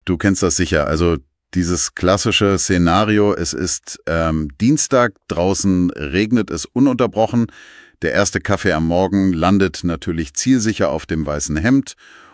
du kennst das sicher. Also dieses klassische Szenario, es ist Dienstag, draußen regnet es ununterbrochen. Der erste Kaffee am Morgen landet natürlich zielsicher auf dem weißen Hemd.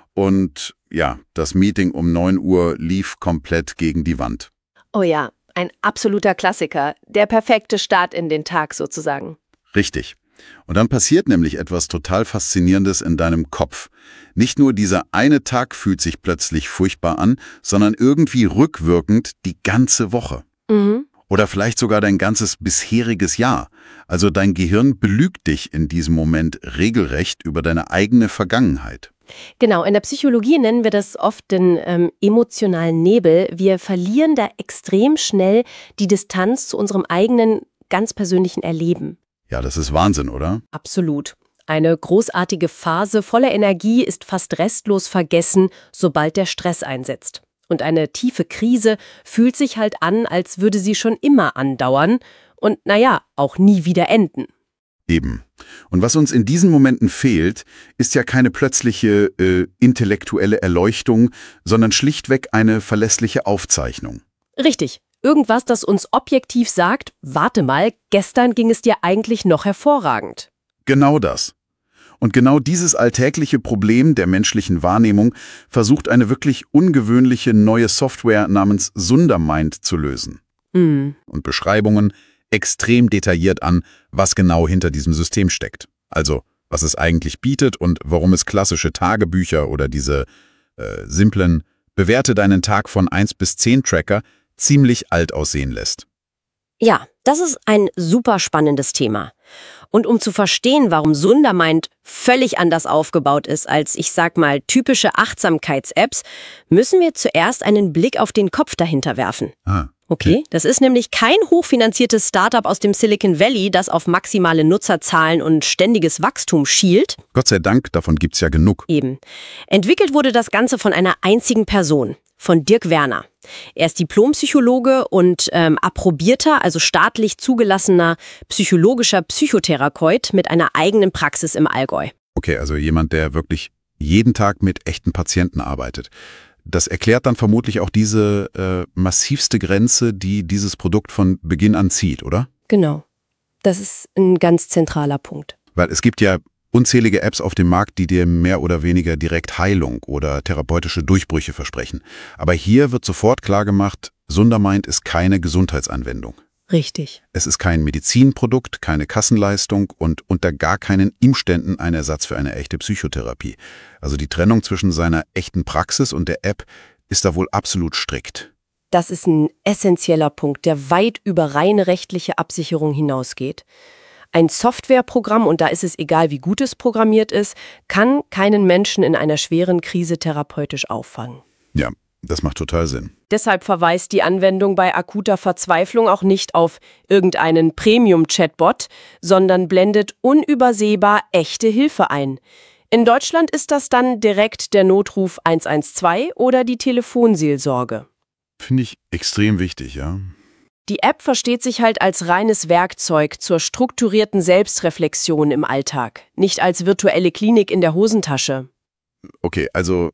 Und ja, das Meeting um 9 Uhr lief komplett gegen die Wand. Oh ja, ein absoluter Klassiker. Der perfekte Start in den Tag sozusagen. Richtig. Und dann passiert nämlich etwas total Faszinierendes in deinem Kopf. Nicht nur dieser eine Tag fühlt sich plötzlich furchtbar an, sondern irgendwie rückwirkend die ganze Woche. Mhm. Oder vielleicht sogar dein ganzes bisheriges Jahr. Also dein Gehirn belügt dich in diesem Moment regelrecht über deine eigene Vergangenheit. Genau, in der Psychologie nennen wir das oft den emotionalen Nebel. Wir verlieren da extrem schnell die Distanz zu unserem eigenen, ganz persönlichen Erleben. Ja, das ist Wahnsinn, oder? Absolut. Eine großartige Phase voller Energie ist fast restlos vergessen, sobald der Stress einsetzt. Und eine tiefe Krise fühlt sich halt an, als würde sie schon immer andauern und, auch nie wieder enden. Eben. Und was uns in diesen Momenten fehlt, ist ja keine plötzliche intellektuelle Erleuchtung, sondern schlichtweg eine verlässliche Aufzeichnung. Richtig. Irgendwas, das uns objektiv sagt, warte mal, gestern ging es dir eigentlich noch hervorragend. Genau das. Und genau dieses alltägliche Problem der menschlichen Wahrnehmung versucht eine wirklich ungewöhnliche neue Software namens Sundermind zu lösen. Mhm. Und Beschreibungen extrem detailliert an, was genau hinter diesem System steckt. Also, was es eigentlich bietet und warum es klassische Tagebücher oder diese simplen Bewerte deinen Tag von 1 bis 10 Tracker ziemlich alt aussehen lässt. Ja, das ist ein super spannendes Thema. Und um zu verstehen, warum Sundermind völlig anders aufgebaut ist als, ich sag mal, typische Achtsamkeits-Apps, müssen wir zuerst einen Blick auf den Kopf dahinter werfen. Okay, das ist nämlich kein hochfinanziertes Startup aus dem Silicon Valley, das auf maximale Nutzerzahlen und ständiges Wachstum schielt. Gott sei Dank, davon gibt's ja genug. Eben. Entwickelt wurde das Ganze von einer einzigen Person, von Dirk Werner. Er ist Diplompsychologe und approbierter, also staatlich zugelassener psychologischer Psychotherapeut mit einer eigenen Praxis im Allgäu. Okay, also jemand, der wirklich jeden Tag mit echten Patienten arbeitet. Das erklärt dann vermutlich auch diese massivste Grenze, die dieses Produkt von Beginn an zieht, oder? Genau. Das ist ein ganz zentraler Punkt. Weil es gibt ja unzählige Apps auf dem Markt, die dir mehr oder weniger direkt Heilung oder therapeutische Durchbrüche versprechen. Aber hier wird sofort klargemacht, Sundermind ist keine Gesundheitsanwendung. Richtig. Es ist kein Medizinprodukt, keine Kassenleistung und unter gar keinen Umständen ein Ersatz für eine echte Psychotherapie. Also die Trennung zwischen seiner echten Praxis und der App ist da wohl absolut strikt. Das ist ein essentieller Punkt, der weit über reine rechtliche Absicherung hinausgeht. Ein Softwareprogramm, und da ist es egal, wie gut es programmiert ist, kann keinen Menschen in einer schweren Krise therapeutisch auffangen. Ja, das macht total Sinn. Deshalb verweist die Anwendung bei akuter Verzweiflung auch nicht auf irgendeinen Premium-Chatbot, sondern blendet unübersehbar echte Hilfe ein. In Deutschland ist das dann direkt der Notruf 112 oder die Telefonseelsorge. Finde ich extrem wichtig, ja. Die App versteht sich halt als reines Werkzeug zur strukturierten Selbstreflexion im Alltag, nicht als virtuelle Klinik in der Hosentasche. Okay, also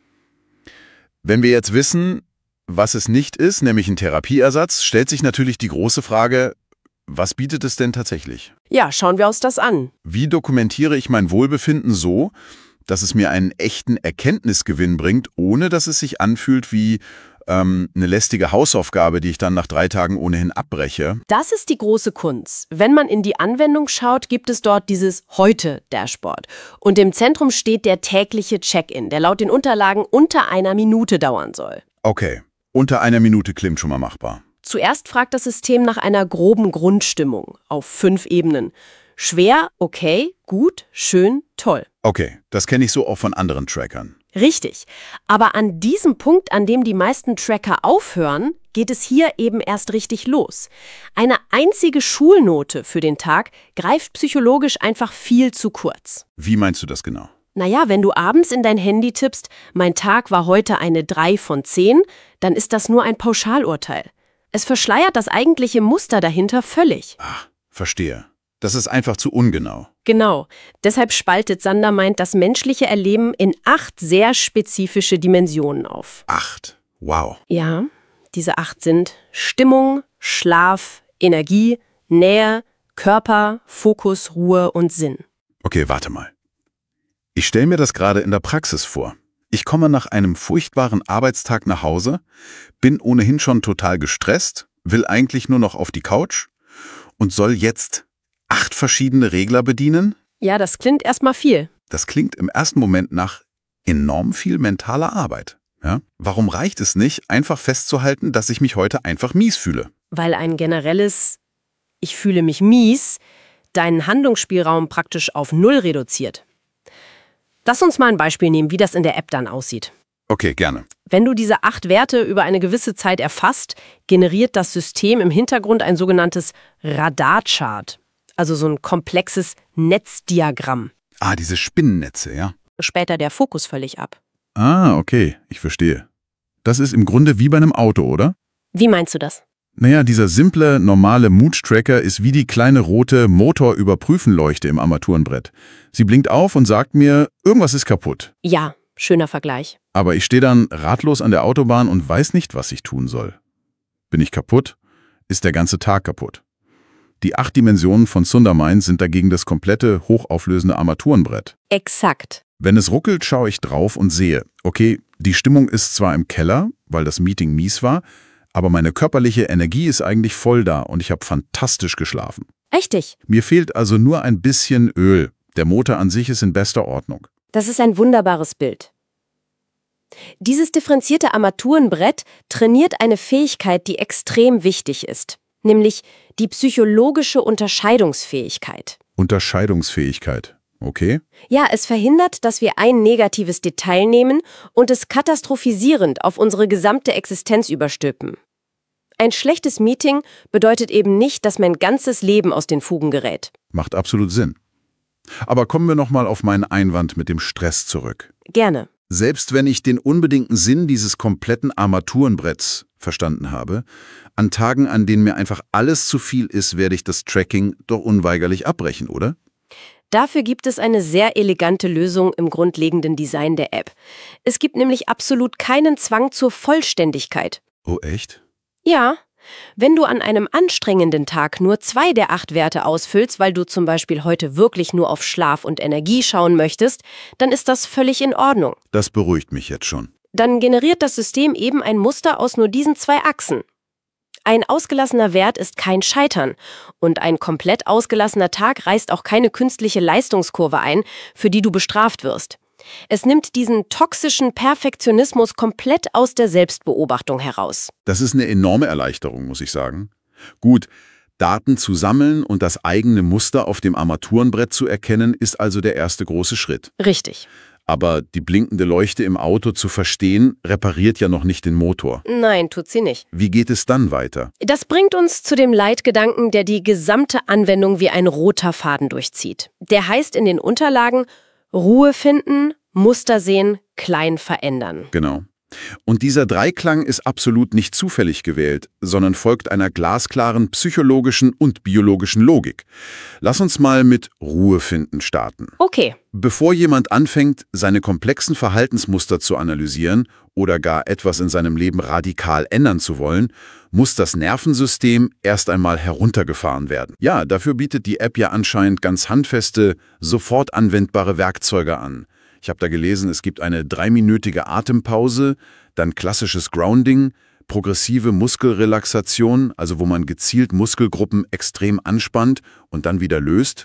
wenn wir jetzt wissen, was es nicht ist, nämlich ein Therapieersatz, stellt sich natürlich die große Frage, was bietet es denn tatsächlich? Ja, schauen wir uns das an. Wie dokumentiere ich mein Wohlbefinden so, dass es mir einen echten Erkenntnisgewinn bringt, ohne dass es sich anfühlt wie eine lästige Hausaufgabe, die ich dann nach 3 Tagen ohnehin abbreche? Das ist die große Kunst. Wenn man in die Anwendung schaut, gibt es dort dieses Heute-Dashboard. Und im Zentrum steht der tägliche Check-in, der laut den Unterlagen unter 1 Minute dauern soll. Okay, unter 1 Minute klingt schon mal machbar. Zuerst fragt das System nach einer groben Grundstimmung auf 5 Ebenen. Schwer, okay, gut, schön, toll. Okay, das kenne ich so auch von anderen Trackern. Richtig. Aber an diesem Punkt, an dem die meisten Tracker aufhören, geht es hier eben erst richtig los. Eine einzige Schulnote für den Tag greift psychologisch einfach viel zu kurz. Wie meinst du das genau? Naja, wenn du abends in dein Handy tippst, mein Tag war heute eine 3 von 10, dann ist das nur ein Pauschalurteil. Es verschleiert das eigentliche Muster dahinter völlig. Ach, verstehe. Das ist einfach zu ungenau. Genau. Deshalb spaltet Sundermind das menschliche Erleben in 8 sehr spezifische Dimensionen auf. 8? Wow. Ja, diese 8 sind Stimmung, Schlaf, Energie, Nähe, Körper, Fokus, Ruhe und Sinn. Okay, warte mal. Ich stelle mir das gerade in der Praxis vor. Ich komme nach einem furchtbaren Arbeitstag nach Hause, bin ohnehin schon total gestresst, will eigentlich nur noch auf die Couch und soll jetzt 8 verschiedene Regler bedienen? Ja, das klingt erstmal viel. Das klingt im ersten Moment nach enorm viel mentaler Arbeit. Ja? Warum reicht es nicht, einfach festzuhalten, dass ich mich heute einfach mies fühle? Weil ein generelles „Ich fühle mich mies“ deinen Handlungsspielraum praktisch auf 0 reduziert. Lass uns mal ein Beispiel nehmen, wie das in der App dann aussieht. Okay, gerne. Wenn du diese 8 Werte über eine gewisse Zeit erfasst, generiert das System im Hintergrund ein sogenanntes Radarchart, also so ein komplexes Netzdiagramm. Ah, diese Spinnennetze, ja? Später der Fokus völlig ab. Ah, okay, ich verstehe. Das ist im Grunde wie bei einem Auto, oder? Wie meinst du das? Naja, dieser simple, normale Mood-Tracker ist wie die kleine rote Motorüberprüfenleuchte im Armaturenbrett. Sie blinkt auf und sagt mir, irgendwas ist kaputt. Ja, schöner Vergleich. Aber ich stehe dann ratlos an der Autobahn und weiß nicht, was ich tun soll. Bin ich kaputt, ist der ganze Tag kaputt. Die 8 Dimensionen von Sundermind sind dagegen das komplette, hochauflösende Armaturenbrett. Exakt. Wenn es ruckelt, schaue ich drauf und sehe, okay, die Stimmung ist zwar im Keller, weil das Meeting mies war, aber meine körperliche Energie ist eigentlich voll da und ich habe fantastisch geschlafen. Richtig. Mir fehlt also nur ein bisschen Öl. Der Motor an sich ist in bester Ordnung. Das ist ein wunderbares Bild. Dieses differenzierte Armaturenbrett trainiert eine Fähigkeit, die extrem wichtig ist, nämlich die psychologische Unterscheidungsfähigkeit. Unterscheidungsfähigkeit. Okay? Ja, es verhindert, dass wir ein negatives Detail nehmen und es katastrophisierend auf unsere gesamte Existenz überstülpen. Ein schlechtes Meeting bedeutet eben nicht, dass mein ganzes Leben aus den Fugen gerät. Macht absolut Sinn. Aber kommen wir nochmal auf meinen Einwand mit dem Stress zurück. Gerne. Selbst wenn ich den unbedingten Sinn dieses kompletten Armaturenbretts verstanden habe, an Tagen, an denen mir einfach alles zu viel ist, werde ich das Tracking doch unweigerlich abbrechen, oder? Dafür gibt es eine sehr elegante Lösung im grundlegenden Design der App. Es gibt nämlich absolut keinen Zwang zur Vollständigkeit. Oh, echt? Ja, wenn du an einem anstrengenden Tag nur 2 der 8 Werte ausfüllst, weil du zum Beispiel heute wirklich nur auf Schlaf und Energie schauen möchtest, dann ist das völlig in Ordnung. Das beruhigt mich jetzt schon. Dann generiert das System eben ein Muster aus nur diesen 2 Achsen. Ein ausgelassener Wert ist kein Scheitern und ein komplett ausgelassener Tag reißt auch keine künstliche Leistungskurve ein, für die du bestraft wirst. Es nimmt diesen toxischen Perfektionismus komplett aus der Selbstbeobachtung heraus. Das ist eine enorme Erleichterung, muss ich sagen. Gut, Daten zu sammeln und das eigene Muster auf dem Armaturenbrett zu erkennen, ist also der erste große Schritt. Richtig. Aber die blinkende Leuchte im Auto zu verstehen, repariert ja noch nicht den Motor. Nein, tut sie nicht. Wie geht es dann weiter? Das bringt uns zu dem Leitgedanken, der die gesamte Anwendung wie ein roter Faden durchzieht. Der heißt in den Unterlagen Ruhe finden, Muster sehen, klein verändern. Genau. Und dieser Dreiklang ist absolut nicht zufällig gewählt, sondern folgt einer glasklaren psychologischen und biologischen Logik. Lass uns mal mit Ruhe finden starten. Okay. Bevor jemand anfängt, seine komplexen Verhaltensmuster zu analysieren oder gar etwas in seinem Leben radikal ändern zu wollen, muss das Nervensystem erst einmal heruntergefahren werden. Ja, dafür bietet die App ja anscheinend ganz handfeste, sofort anwendbare Werkzeuge an. Ich habe da gelesen, es gibt eine 3-minütige Atempause, dann klassisches Grounding, progressive Muskelrelaxation, also wo man gezielt Muskelgruppen extrem anspannt und dann wieder löst.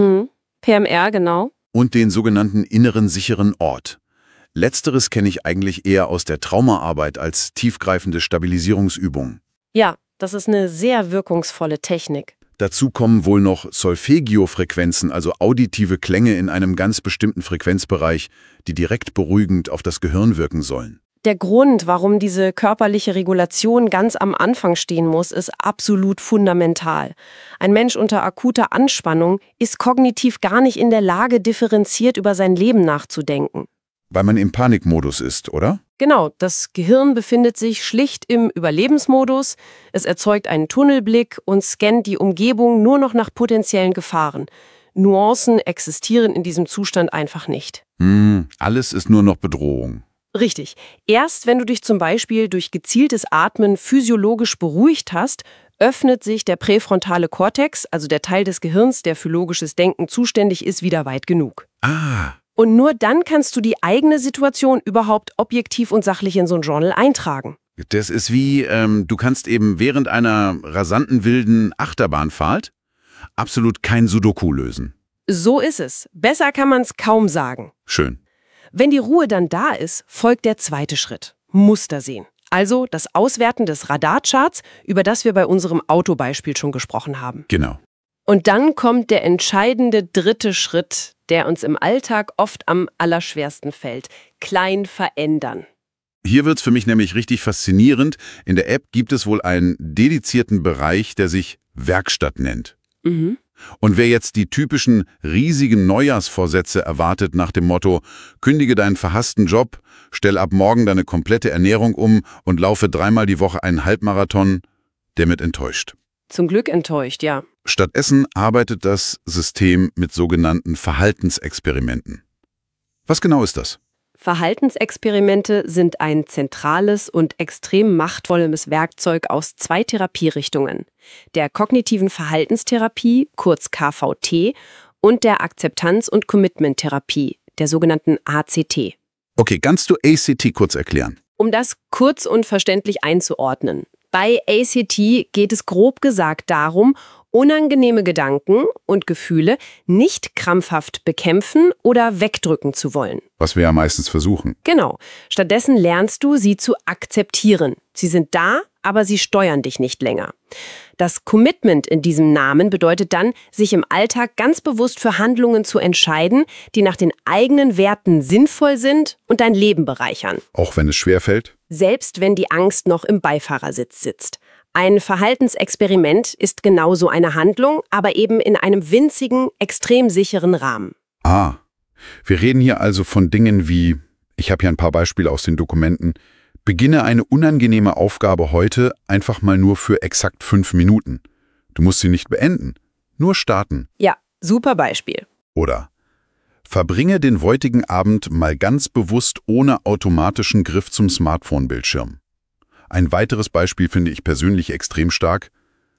PMR, genau. Und den sogenannten inneren sicheren Ort. Letzteres kenne ich eigentlich eher aus der Traumaarbeit als tiefgreifende Stabilisierungsübung. Ja, das ist eine sehr wirkungsvolle Technik. Dazu kommen wohl noch Solfeggio-Frequenzen, also auditive Klänge in einem ganz bestimmten Frequenzbereich, die direkt beruhigend auf das Gehirn wirken sollen. Der Grund, warum diese körperliche Regulation ganz am Anfang stehen muss, ist absolut fundamental. Ein Mensch unter akuter Anspannung ist kognitiv gar nicht in der Lage, differenziert über sein Leben nachzudenken. Weil man im Panikmodus ist, oder? Genau, das Gehirn befindet sich schlicht im Überlebensmodus, es erzeugt einen Tunnelblick und scannt die Umgebung nur noch nach potenziellen Gefahren. Nuancen existieren in diesem Zustand einfach nicht. Alles ist nur noch Bedrohung. Richtig. Erst wenn du dich zum Beispiel durch gezieltes Atmen physiologisch beruhigt hast, öffnet sich der präfrontale Kortex, also der Teil des Gehirns, der für logisches Denken zuständig ist, wieder weit genug. Ah, Und nur dann kannst du die eigene Situation überhaupt objektiv und sachlich in so ein Journal eintragen. das ist wie, du kannst eben während einer rasanten, wilden Achterbahnfahrt absolut kein Sudoku lösen. So ist es. Besser kann man es kaum sagen. Schön. Wenn die Ruhe dann da ist, folgt der zweite Schritt. Muster sehen. Also das Auswerten des Radarcharts, über das wir bei unserem Autobeispiel schon gesprochen haben. Genau. Und dann kommt der entscheidende dritte Schritt, der uns im Alltag oft am allerschwersten fällt. Klein verändern. Hier wird's für mich nämlich richtig faszinierend. In der App gibt es wohl einen dedizierten Bereich, der sich Werkstatt nennt. Mhm. Und wer jetzt die typischen riesigen Neujahrsvorsätze erwartet nach dem Motto, kündige deinen verhassten Job, stell ab morgen deine komplette Ernährung um und laufe 3-mal die Woche einen Halbmarathon, der wird enttäuscht. Zum Glück enttäuscht, ja. Stattdessen arbeitet das System mit sogenannten Verhaltensexperimenten. Was genau ist das? Verhaltensexperimente sind ein zentrales und extrem machtvolles Werkzeug aus 2 Therapierichtungen, der kognitiven Verhaltenstherapie, kurz KVT, und der Akzeptanz- und Commitment-Therapie, der sogenannten ACT. Okay, kannst du ACT kurz erklären? Um das kurz und verständlich einzuordnen. Bei ACT geht es grob gesagt darum, unangenehme Gedanken und Gefühle nicht krampfhaft bekämpfen oder wegdrücken zu wollen. Was wir ja meistens versuchen. Genau. Stattdessen lernst du, sie zu akzeptieren. Sie sind da, aber sie steuern dich nicht länger. Das Commitment in diesem Namen bedeutet dann, sich im Alltag ganz bewusst für Handlungen zu entscheiden, die nach den eigenen Werten sinnvoll sind und dein Leben bereichern. Auch wenn es schwerfällt? Selbst wenn die Angst noch im Beifahrersitz sitzt. Ein Verhaltensexperiment ist genauso eine Handlung, aber eben in einem winzigen, extrem sicheren Rahmen. Ah, wir reden hier also von Dingen wie, ich habe hier ein paar Beispiele aus den Dokumenten, beginne eine unangenehme Aufgabe heute einfach mal nur für exakt 5 Minuten. Du musst sie nicht beenden, nur starten. Ja, super Beispiel. Oder verbringe den heutigen Abend mal ganz bewusst ohne automatischen Griff zum Smartphone-Bildschirm. Ein weiteres Beispiel finde ich persönlich extrem stark.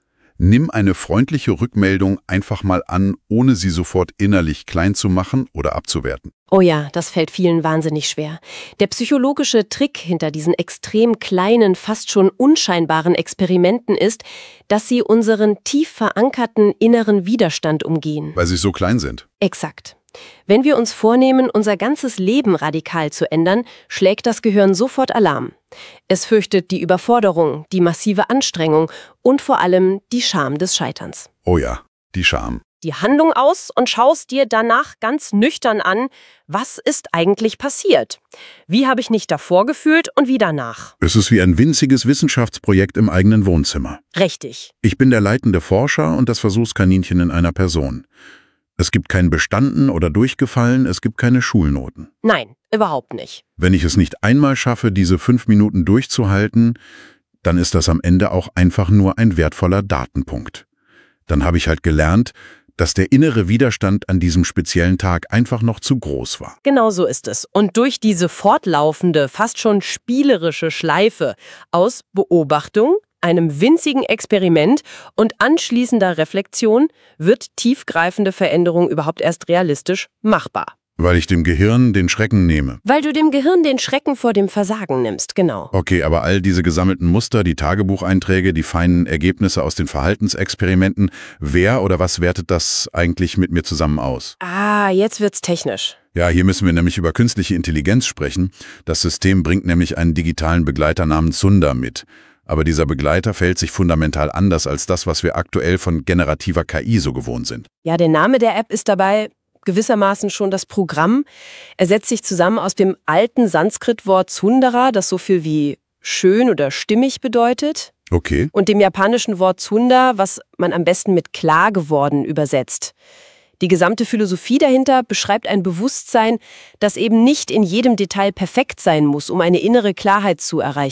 Nimm eine freundliche Rückmeldung einfach mal an, ohne sie sofort innerlich klein zu machen oder abzuwerten. Oh ja, das fällt vielen wahnsinnig schwer. Der psychologische Trick hinter diesen extrem kleinen, fast schon unscheinbaren Experimenten ist, dass sie unseren tief verankerten inneren Widerstand umgehen. Weil sie so klein sind. Exakt. Wenn wir uns vornehmen, unser ganzes Leben radikal zu ändern, schlägt das Gehirn sofort Alarm. Es fürchtet die Überforderung, die massive Anstrengung und vor allem die Scham des Scheiterns. Oh ja, die Scham. Die Handlung aus und schaust dir danach ganz nüchtern an, was ist eigentlich passiert? Wie habe ich mich davor gefühlt und wie danach? Es ist wie ein winziges Wissenschaftsprojekt im eigenen Wohnzimmer. Richtig. Ich bin der leitende Forscher und das Versuchskaninchen in einer Person. Es gibt kein Bestanden oder Durchgefallen, es gibt keine Schulnoten. Nein, überhaupt nicht. Wenn ich es nicht einmal schaffe, diese 5 Minuten durchzuhalten, dann ist das am Ende auch einfach nur ein wertvoller Datenpunkt. Dann habe ich halt gelernt, dass der innere Widerstand an diesem speziellen Tag einfach noch zu groß war. Genau so ist es. Und durch diese fortlaufende, fast schon spielerische Schleife aus Beobachtung, einem winzigen Experiment und anschließender Reflexion wird tiefgreifende Veränderung überhaupt erst realistisch machbar. Weil ich dem Gehirn den Schrecken nehme. Weil du dem Gehirn den Schrecken vor dem Versagen nimmst, genau. Okay, aber all diese gesammelten Muster, die Tagebucheinträge, die feinen Ergebnisse aus den Verhaltensexperimenten, wer oder was wertet das eigentlich mit mir zusammen aus? Ah, jetzt wird's technisch. Ja, hier müssen wir nämlich über künstliche Intelligenz sprechen. Das System bringt nämlich einen digitalen Begleiter namens Sundar mit. Aber dieser Begleiter verhält sich fundamental anders als das, was wir aktuell von generativer KI so gewohnt sind. Ja, der Name der App ist dabei gewissermaßen schon das Programm. Er setzt sich zusammen aus dem alten Sanskrit-Wort Sundara, das so viel wie schön oder stimmig bedeutet, Okay. und dem japanischen Wort Sunda, was man am besten mit klar geworden übersetzt. Die gesamte Philosophie dahinter beschreibt ein Bewusstsein, das eben nicht in jedem Detail perfekt sein muss, um eine innere Klarheit zu erreichen.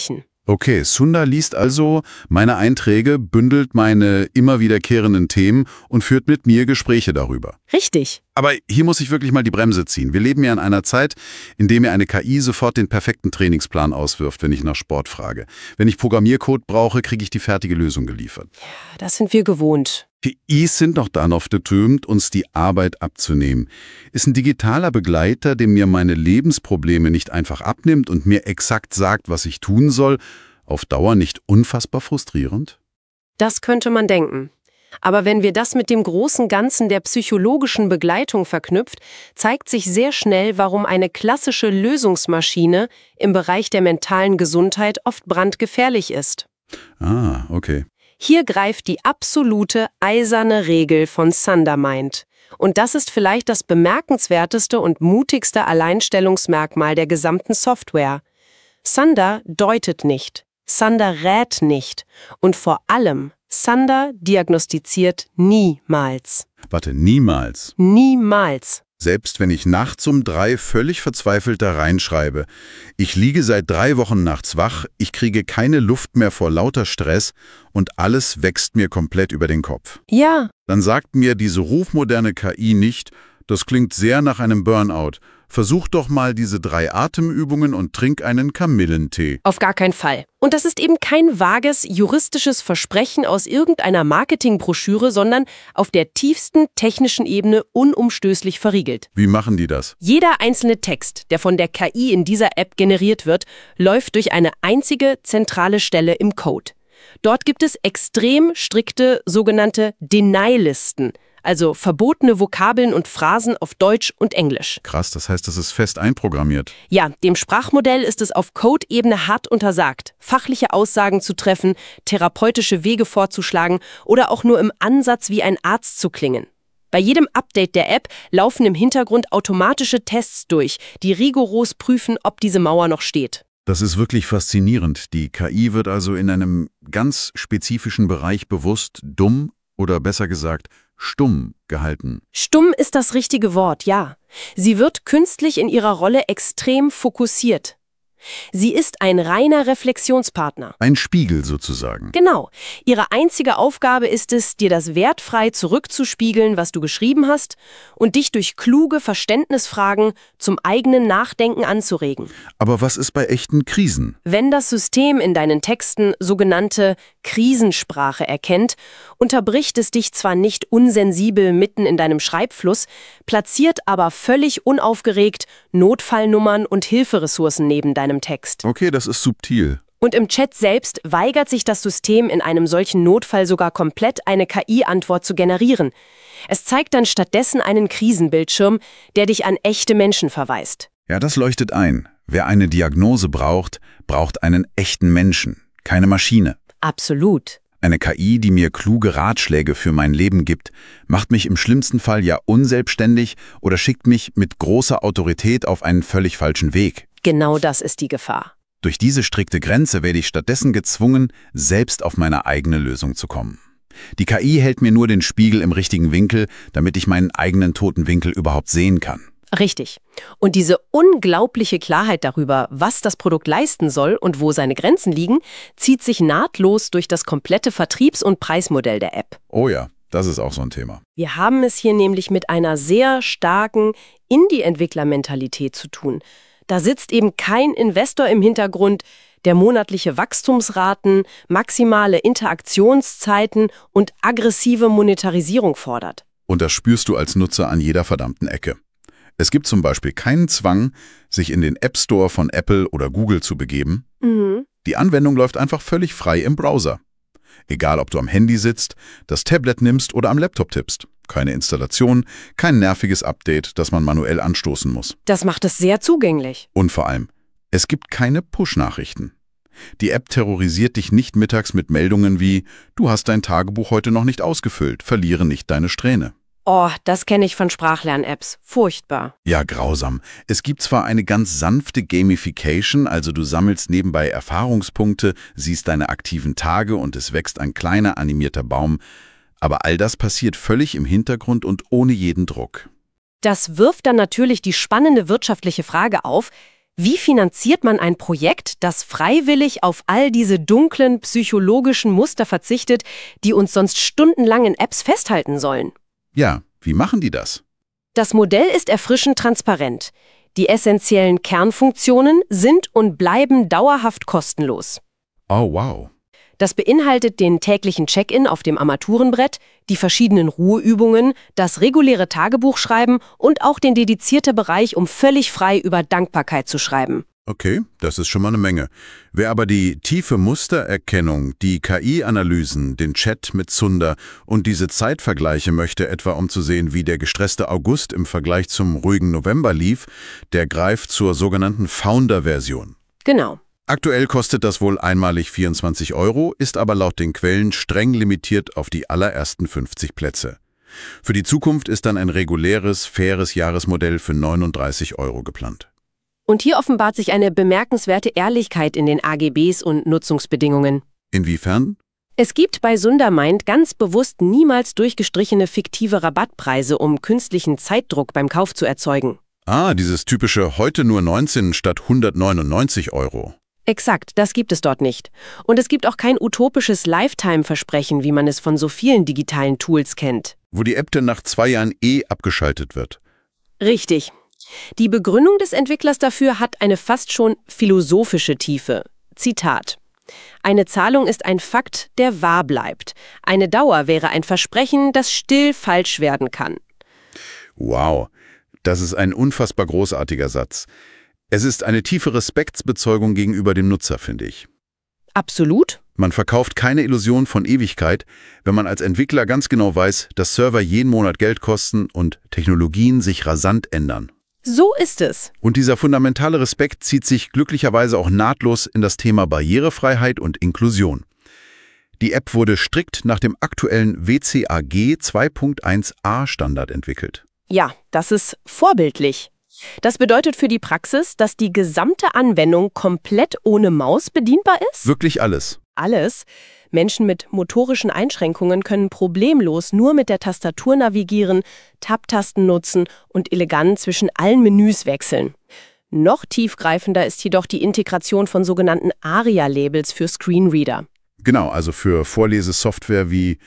Okay, Sundar liest also meine Einträge, bündelt meine immer wiederkehrenden Themen und führt mit mir Gespräche darüber. Richtig. Aber hier muss ich wirklich mal die Bremse ziehen. Wir leben ja in einer Zeit, in der mir eine KI sofort den perfekten Trainingsplan auswirft, wenn ich nach Sport frage. Wenn ich Programmiercode brauche, kriege ich die fertige Lösung geliefert. Das sind wir gewohnt. KIs sind noch darauf getürmt, uns die Arbeit abzunehmen. Ist ein digitaler Begleiter, der mir meine Lebensprobleme nicht einfach abnimmt und mir exakt sagt, was ich tun soll, auf Dauer nicht unfassbar frustrierend? Das könnte man denken. Aber wenn wir das mit dem großen Ganzen der psychologischen Begleitung verknüpft, zeigt sich sehr schnell, warum eine klassische Lösungsmaschine im Bereich der mentalen Gesundheit oft brandgefährlich ist. Ah, okay. Hier greift die absolute eiserne Regel von Sundermind. Und das ist vielleicht das bemerkenswerteste und mutigste Alleinstellungsmerkmal der gesamten Software. Sundar deutet nicht, Sundar rät nicht und vor allem, Sundar diagnostiziert niemals. Warte, niemals. Niemals. Selbst wenn ich nachts um 3 völlig verzweifelt da reinschreibe, ich liege seit 3 Wochen nachts wach, ich kriege keine Luft mehr vor lauter Stress und alles wächst mir komplett über den Kopf. Ja. Dann sagt mir diese rufmoderne KI nicht, das klingt sehr nach einem Burnout. Versuch doch mal diese 3 Atemübungen und trink einen Kamillentee. Auf gar keinen Fall. Und das ist eben kein vages, juristisches Versprechen aus irgendeiner Marketingbroschüre, sondern auf der tiefsten technischen Ebene unumstößlich verriegelt. Wie machen die das? Jeder einzelne Text, der von der KI in dieser App generiert wird, läuft durch eine einzige zentrale Stelle im Code. Dort gibt es extrem strikte sogenannte Deny-Listen, also verbotene Vokabeln und Phrasen auf Deutsch und Englisch. Krass, das heißt, das ist fest einprogrammiert. Ja, dem Sprachmodell ist es auf Code-Ebene hart untersagt, fachliche Aussagen zu treffen, therapeutische Wege vorzuschlagen oder auch nur im Ansatz wie ein Arzt zu klingen. Bei jedem Update der App laufen im Hintergrund automatische Tests durch, die rigoros prüfen, ob diese Mauer noch steht. Das ist wirklich faszinierend. Die KI wird also in einem ganz spezifischen Bereich bewusst dumm oder besser gesagt stumm gehalten. Stumm ist das richtige Wort, ja. Sie wird künstlich in ihrer Rolle extrem fokussiert. Sie ist ein reiner Reflexionspartner. Ein Spiegel sozusagen. Genau. Ihre einzige Aufgabe ist es, dir das wertfrei zurückzuspiegeln, was du geschrieben hast, und dich durch kluge Verständnisfragen zum eigenen Nachdenken anzuregen. Aber was ist bei echten Krisen? Wenn das System in deinen Texten sogenannte Krisensprache erkennt, unterbricht es dich zwar nicht unsensibel mitten in deinem Schreibfluss, platziert aber völlig unaufgeregt Notfallnummern und Hilferessourcen neben deinem Text. Okay, das ist subtil. Und im Chat selbst weigert sich das System in einem solchen Notfall sogar komplett eine KI-Antwort zu generieren. Es zeigt dann stattdessen einen Krisenbildschirm, der dich an echte Menschen verweist. Ja, das leuchtet ein. Wer eine Diagnose braucht, braucht einen echten Menschen, keine Maschine. Absolut. Eine KI, die mir kluge Ratschläge für mein Leben gibt, macht mich im schlimmsten Fall ja unselbstständig oder schickt mich mit großer Autorität auf einen völlig falschen Weg. Genau das ist die Gefahr. Durch diese strikte Grenze werde ich stattdessen gezwungen, selbst auf meine eigene Lösung zu kommen. Die KI hält mir nur den Spiegel im richtigen Winkel, damit ich meinen eigenen toten Winkel überhaupt sehen kann. Richtig. Und diese unglaubliche Klarheit darüber, was das Produkt leisten soll und wo seine Grenzen liegen, zieht sich nahtlos durch das komplette Vertriebs- und Preismodell der App. Oh ja, das ist auch so ein Thema. Wir haben es hier nämlich mit einer sehr starken Indie-Entwickler-Mentalität zu tun. Da sitzt eben kein Investor im Hintergrund, der monatliche Wachstumsraten, maximale Interaktionszeiten und aggressive Monetarisierung fordert. Und das spürst du als Nutzer an jeder verdammten Ecke. Es gibt zum Beispiel keinen Zwang, sich in den App Store von Apple oder Google zu begeben. Die Anwendung läuft einfach völlig frei im Browser. Egal, ob du am Handy sitzt, das Tablet nimmst oder am Laptop tippst. Keine Installation, kein nerviges Update, das man manuell anstoßen muss. Das macht es sehr zugänglich. Und vor allem, es gibt keine Push-Nachrichten. Die App terrorisiert dich nicht mittags mit Meldungen wie »Du hast dein Tagebuch heute noch nicht ausgefüllt, verliere nicht deine Strähne«. Oh, das kenne ich von Sprachlern-Apps. Furchtbar. Ja, grausam. Es gibt zwar eine ganz sanfte Gamification, also du sammelst nebenbei Erfahrungspunkte, siehst deine aktiven Tage und es wächst ein kleiner animierter Baum, aber all das passiert völlig im Hintergrund und ohne jeden Druck. Das wirft dann natürlich die spannende wirtschaftliche Frage auf, Wie finanziert man ein Projekt, das freiwillig auf all diese dunklen psychologischen Muster verzichtet, die uns sonst stundenlang in Apps festhalten sollen? Ja, wie machen die das? Das Modell ist erfrischend transparent. Die essentiellen Kernfunktionen sind und bleiben dauerhaft kostenlos. Oh, wow. Das beinhaltet den täglichen Check-in auf dem Armaturenbrett, die verschiedenen Ruheübungen, das reguläre Tagebuchschreiben und auch den dedizierten Bereich, um völlig frei über Dankbarkeit zu schreiben. Okay, das ist schon mal eine Menge. Wer aber die tiefe Mustererkennung, die KI-Analysen, den Chat mit Sundar und diese Zeitvergleiche möchte, etwa um zu sehen, wie der gestresste August im Vergleich zum ruhigen November lief, der greift zur sogenannten Founder-Version. Genau. Aktuell kostet das wohl einmalig 24 €, ist aber laut den Quellen streng limitiert auf die allerersten 50 Plätze. Für die Zukunft ist dann ein reguläres, faires Jahresmodell für 39 € geplant. Und hier offenbart sich eine bemerkenswerte Ehrlichkeit in den AGBs und Nutzungsbedingungen. Inwiefern? Es gibt bei SundarMind ganz bewusst niemals durchgestrichene fiktive Rabattpreise, um künstlichen Zeitdruck beim Kauf zu erzeugen. Ah, dieses typische heute nur 19 statt 199 €. Exakt, das gibt es dort nicht. Und es gibt auch kein utopisches Lifetime-Versprechen, wie man es von so vielen digitalen Tools kennt. Wo die App dann nach 2 Jahren abgeschaltet wird. Richtig. Die Begründung des Entwicklers dafür hat eine fast schon philosophische Tiefe. Zitat: Eine Zahlung ist ein Fakt, der wahr bleibt. Eine Dauer wäre ein Versprechen, das still falsch werden kann. Wow, das ist ein unfassbar großartiger Satz. Es ist eine tiefe Respektsbezeugung gegenüber dem Nutzer, finde ich. Absolut. Man verkauft keine Illusion von Ewigkeit, wenn man als Entwickler ganz genau weiß, dass Server jeden Monat Geld kosten und Technologien sich rasant ändern. So ist es. Und dieser fundamentale Respekt zieht sich glücklicherweise auch nahtlos in das Thema Barrierefreiheit und Inklusion. Die App wurde strikt nach dem aktuellen WCAG 2.1a Standard entwickelt. Ja, das ist vorbildlich. Das bedeutet für die Praxis, dass die gesamte Anwendung komplett ohne Maus bedienbar ist? Wirklich alles. Alles. Menschen mit motorischen Einschränkungen können problemlos nur mit der Tastatur navigieren, Tab-Tasten nutzen und elegant zwischen allen Menüs wechseln. Noch tiefgreifender ist jedoch die Integration von sogenannten ARIA-Labels für Screenreader. Genau, also für Vorlesesoftware wie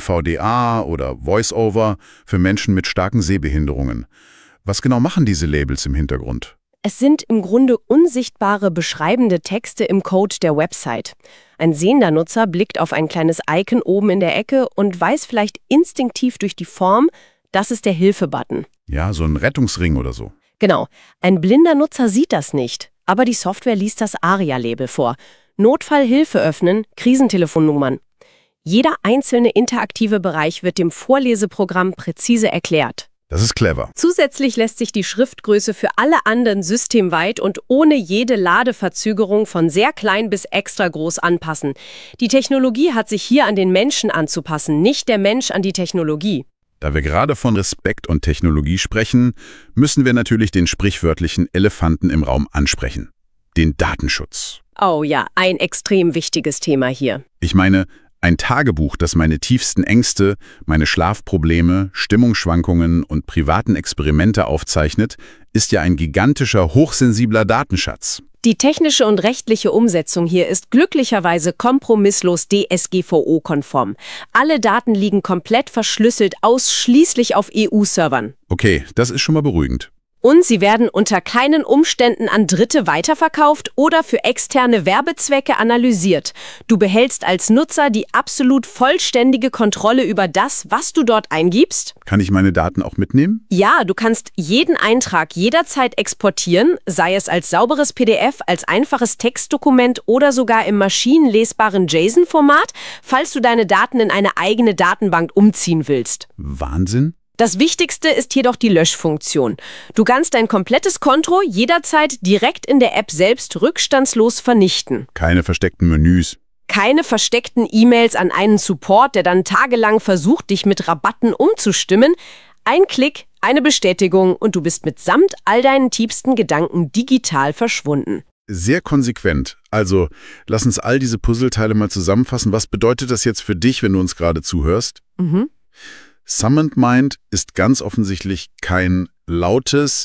NVDA oder VoiceOver für Menschen mit starken Sehbehinderungen. Was genau machen diese Labels im Hintergrund? Es sind im Grunde unsichtbare beschreibende Texte im Code der Website. Ein sehender Nutzer blickt auf ein kleines Icon oben in der Ecke und weiß vielleicht instinktiv durch die Form, das ist der Hilfe-Button. Ja, so ein Rettungsring oder so. Genau. Ein blinder Nutzer sieht das nicht, aber die Software liest das ARIA-Label vor. Notfallhilfe öffnen, Krisentelefonnummern. Jeder einzelne interaktive Bereich wird dem Vorleseprogramm präzise erklärt. Das ist clever. Zusätzlich lässt sich die Schriftgröße für alle anderen systemweit und ohne jede Ladeverzögerung von sehr klein bis extra groß anpassen. Die Technologie hat sich hier an den Menschen anzupassen, nicht der Mensch an die Technologie. Da wir gerade von Respekt und Technologie sprechen, müssen wir natürlich den sprichwörtlichen Elefanten im Raum ansprechen. Den Datenschutz. Oh ja, ein extrem wichtiges Thema hier. Ich meine, ein Tagebuch, das meine tiefsten Ängste, meine Schlafprobleme, Stimmungsschwankungen und privaten Experimente aufzeichnet, ist ja ein gigantischer, hochsensibler Datenschatz. Die technische und rechtliche Umsetzung hier ist glücklicherweise kompromisslos DSGVO-konform. Alle Daten liegen komplett verschlüsselt ausschließlich auf EU-Servern. Okay, das ist schon mal beruhigend. Und sie werden unter keinen Umständen an Dritte weiterverkauft oder für externe Werbezwecke analysiert. Du behältst als Nutzer die absolut vollständige Kontrolle über das, was du dort eingibst. Kann ich meine Daten auch mitnehmen? Ja, du kannst jeden Eintrag jederzeit exportieren, sei es als sauberes PDF, als einfaches Textdokument oder sogar im maschinenlesbaren JSON-Format, falls du deine Daten in eine eigene Datenbank umziehen willst. Wahnsinn. Das Wichtigste ist jedoch die Löschfunktion. Du kannst dein komplettes Konto jederzeit direkt in der App selbst rückstandslos vernichten. Keine versteckten Menüs. Keine versteckten E-Mails an einen Support, der dann tagelang versucht, dich mit Rabatten umzustimmen. Ein Klick, eine Bestätigung und du bist mitsamt all deinen tiefsten Gedanken digital verschwunden. Sehr konsequent. Also, lass uns all diese Puzzleteile mal zusammenfassen. Was bedeutet das jetzt für dich, wenn du uns gerade zuhörst? SundarMind ist ganz offensichtlich kein lautes,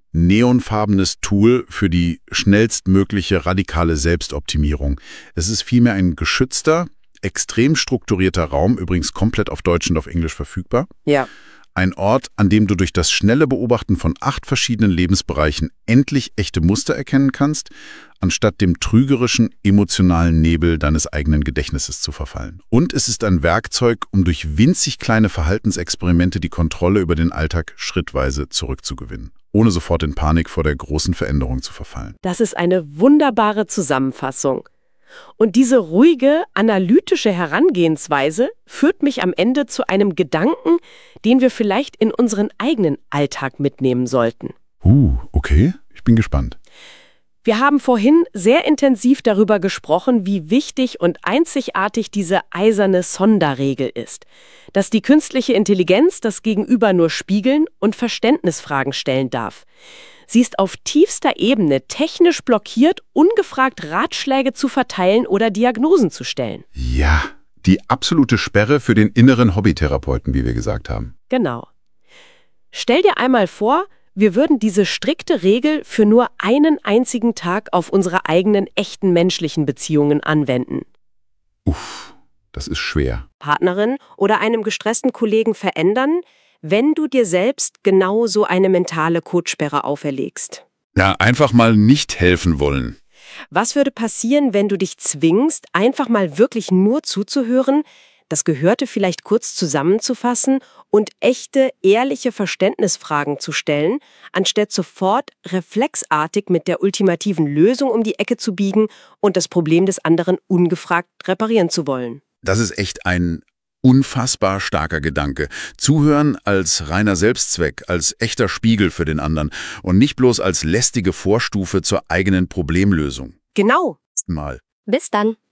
neonfarbenes Tool für die schnellstmögliche radikale Selbstoptimierung. Es ist vielmehr ein geschützter, extrem strukturierter Raum, übrigens komplett auf Deutsch und auf Englisch verfügbar. Ja. Ein Ort, an dem du durch das schnelle Beobachten von 8 verschiedenen Lebensbereichen endlich echte Muster erkennen kannst, anstatt dem trügerischen, emotionalen Nebel deines eigenen Gedächtnisses zu verfallen. Und es ist ein Werkzeug, um durch winzig kleine Verhaltensexperimente die Kontrolle über den Alltag schrittweise zurückzugewinnen, ohne sofort in Panik vor der großen Veränderung zu verfallen. Das ist eine wunderbare Zusammenfassung. Und diese ruhige, analytische Herangehensweise führt mich am Ende zu einem Gedanken, den wir vielleicht in unseren eigenen Alltag mitnehmen sollten. Okay, ich bin gespannt. Wir haben vorhin sehr intensiv darüber gesprochen, wie wichtig und einzigartig diese eiserne Sonderregel ist, dass die künstliche Intelligenz das Gegenüber nur spiegeln und Verständnisfragen stellen darf. Sie ist auf tiefster Ebene technisch blockiert, ungefragt Ratschläge zu verteilen oder Diagnosen zu stellen. Ja, die absolute Sperre für den inneren Hobbytherapeuten, wie wir gesagt haben. Genau. Stell dir einmal vor, wir würden diese strikte Regel für nur einen einzigen Tag auf unsere eigenen echten menschlichen Beziehungen anwenden. Das ist schwer. Partnerin oder einem gestressten Kollegen verändern, wenn du dir selbst genau so eine mentale Codesperre auferlegst. Ja, einfach mal nicht helfen wollen. Was würde passieren, wenn du dich zwingst, einfach mal wirklich nur zuzuhören, das Gehörte vielleicht kurz zusammenzufassen und echte, ehrliche Verständnisfragen zu stellen, anstatt sofort reflexartig mit der ultimativen Lösung um die Ecke zu biegen und das Problem des anderen ungefragt reparieren zu wollen? Das ist echt ein unfassbar starker Gedanke. Zuhören als reiner Selbstzweck, als echter Spiegel für den anderen und nicht bloß als lästige Vorstufe zur eigenen Problemlösung. Genau. Mal. Bis dann.